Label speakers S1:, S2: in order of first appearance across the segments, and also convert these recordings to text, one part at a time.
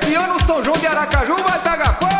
S1: esse ano o São João de Aracaju vai pegar fogo!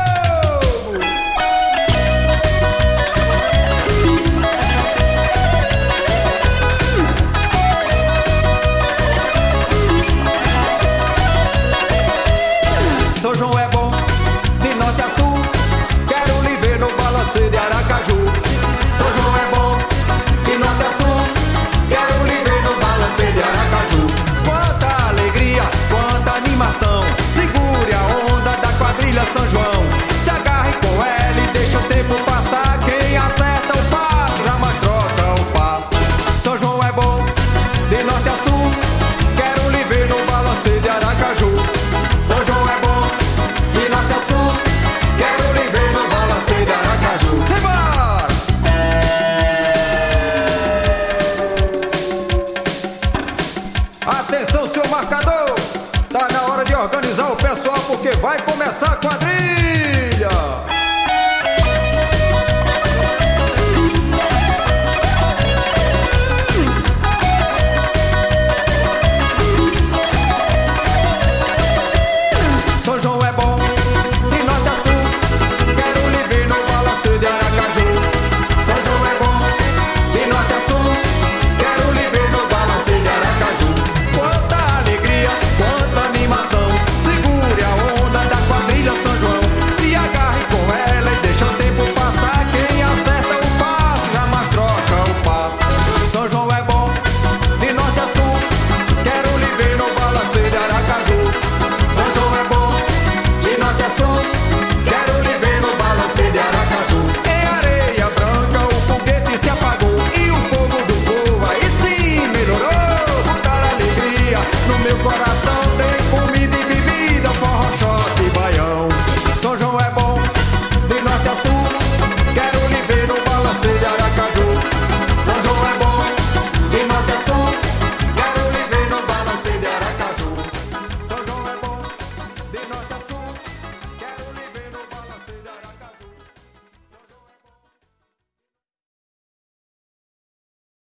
S1: São João é bom, de norte a sul, quero lhe ver no balanço de Aracaju. São João é bom, de norte a sul, quero lhe ver no balanço de Aracaju. Quanta alegria, quanta animação, segure a onda da quadrilha São João. Se agarre com ela e deixa o tempo passar, quem acerta o passo jamais troca o par. São João é bom, de norte a sul, quero lhe ver no balanço de Aracaju. São João é bom, de norte a sul, quero lhe ver no balanço de Aracaju. Simbora! Atenção, seu marcador, tá na hora de organizar o pessoal porque vai começar a quadrilha.